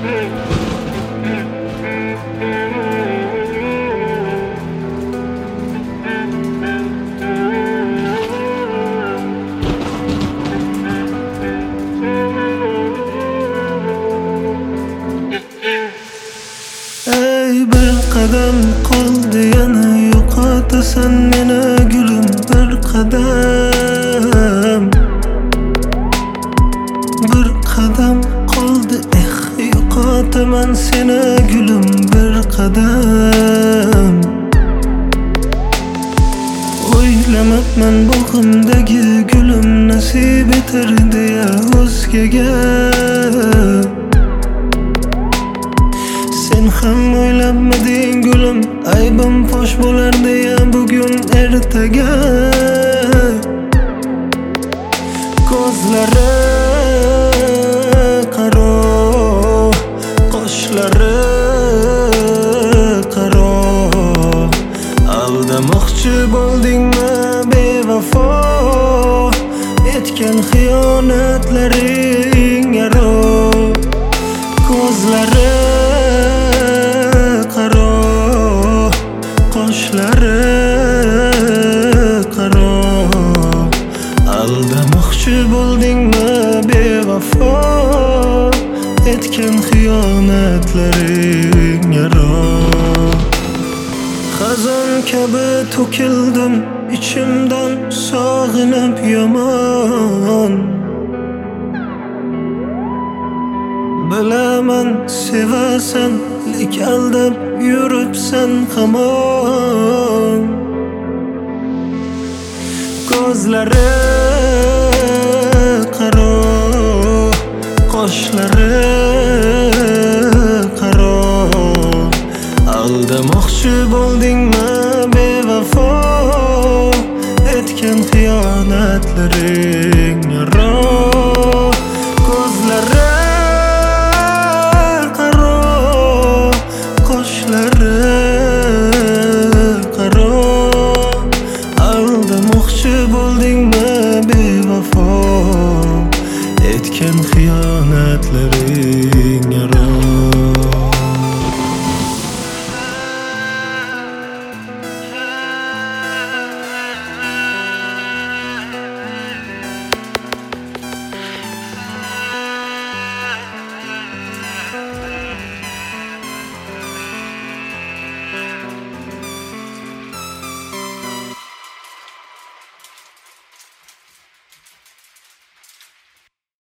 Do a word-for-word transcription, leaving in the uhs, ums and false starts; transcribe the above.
qadam qoldi yana yo'qotasan meni gulum bir qadam bir qadam qoldi eh yo'qotaman seni gulum bir qadam o'ylamabman bog'imdagi gulim nasib etar deya o'zgaga sen ham o'ylabmading gulim aybim fosh bo'lar deya bugun ertaga ko'zlari qaro qoshlari qaro aldamoqchi bo'ldingmi bevafo etgan xiyonatlaring yaro ko'zlari aldamoqchi bo'ldingmi bevafo etgan xiyonatlaring yaro xazon kabi to'kildim ichimdan sog'inib yomon bilaman sevasan lek aldab yuribsan hamon ko'zlari